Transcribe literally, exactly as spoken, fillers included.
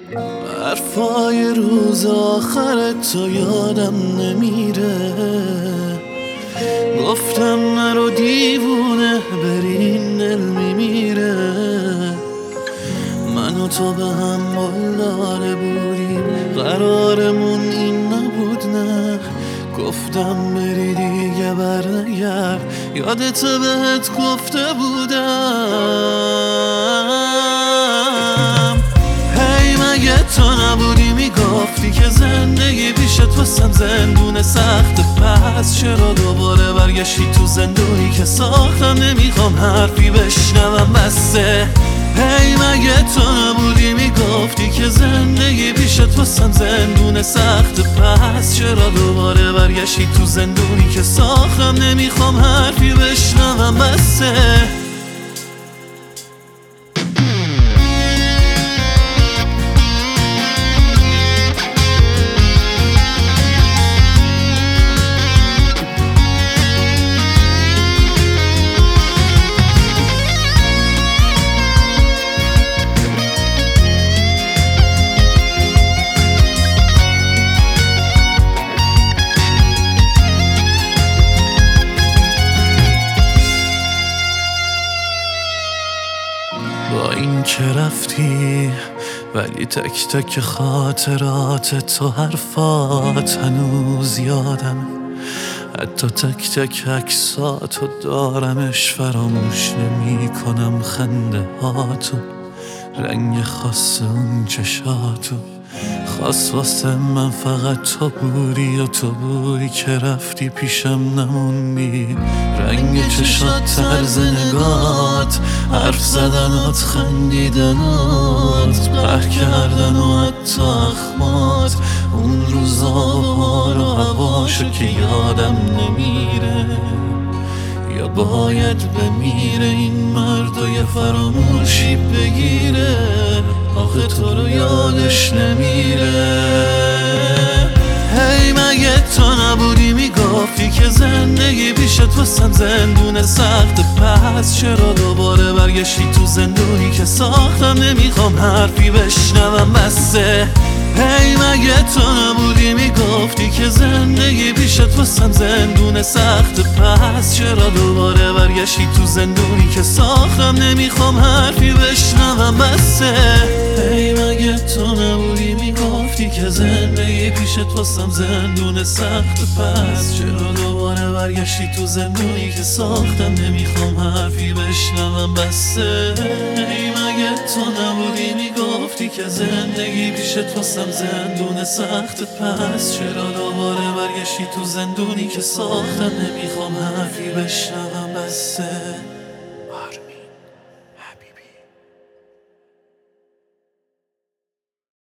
حرفای روز آخرت تو یادم نمیره. گفتم نرو دیوونه برین دل میمیره. من و تو به هم بالداره بودیم، قرارمون این نبود نه. گفتم بری دیگه برنگرد، یادت بهت گفته بودم. هی مگه تو نبودی میگفتی که زندگی پیشت واسم زندون سخت؟ پس چرا دوباره برگشتی تو زندونی که ساختم؟ نمیخوام حرفی بشنوم بسه. هی مگه تو نبودی میگفتی که زندگی پیشت واسم زندون سخت؟ پس چرا دوباره برگشتی تو زندونی که ساختم؟ نمیخوام حرفی بشنوم بسه. با این که رفتی ولی تک تک خاطرات تو، حرفات هنوز یادم، حتی تک تک عکساتو دارمش، فراموش نمی کنم خنده هاتو، رنگ خاص اون چشاتو. خاص واسه من فقط تو بودی و تو بودی که رفتی پیشم نموندی. رنگ چشات، طرز نگات، حرف زدنات، خندیدنات، قهر کردن و حتی اخمات، اون روزا بهار و هواشو که یادم نمیره. یا باید بمیره این مرد و یه فراموشی بگیره، آخه تو رو یادش نمیره. هی مگه تو نبودی میگفتی که زندگی پیشت واسم زندون سخت؟ پس چرا دوباره برگشتی تو زندونی که ساختم؟ نمیخوام حرفی بشنوم بسه. هی مگه تو نبودی میگفتی که زندگی پیشت واسم زندون سخت؟ پس چرا دوباره برگشتی تو زندونی که ساختم؟ نمیخوام حرفی بشنوم بسه. هی مگه تو نبودی میگفتی که زندگی پیشت واسم زندون سخت؟ پس چرا دوباره برگشتی تو زندونی که ساختم؟ نمیخوام حرفی بشنوم بسه. هی مگه تو نبودی میگفتی که زندگی پیشت واسم زندون سخت؟ پس چرا دوباره برگشتی تو زندونی که ساختم؟ نمیخوام حرفی بشنوم بسه.